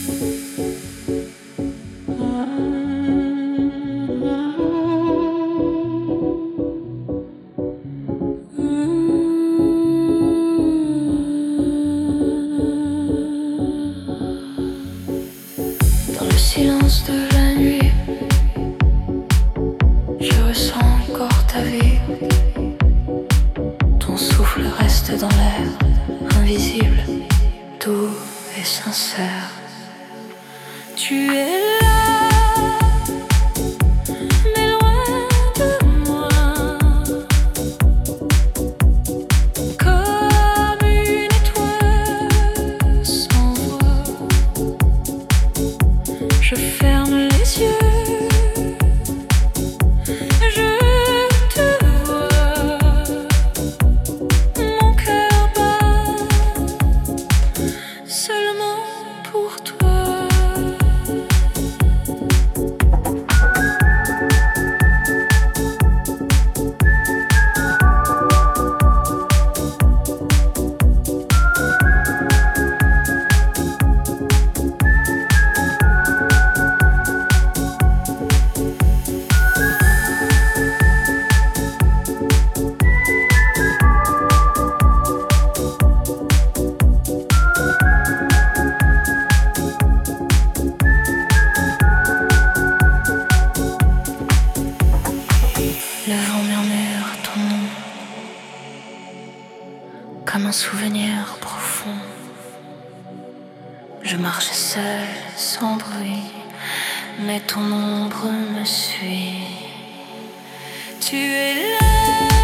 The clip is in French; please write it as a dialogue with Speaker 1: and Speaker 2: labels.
Speaker 1: Dans le silence de la nuit, je ressens encore ta vie. Ton souffle reste dans l'air, invisible, doux et sincère. Tu es là, mais loin de moi, comme une étoile sans voix. Je ferme les yeux, je te vois, mon cœur bat seulement pour toi. Le vent murmure ton nom comme un souvenir profond. Je marche seule, sans bruit, mais ton ombre me suit. Tu es là.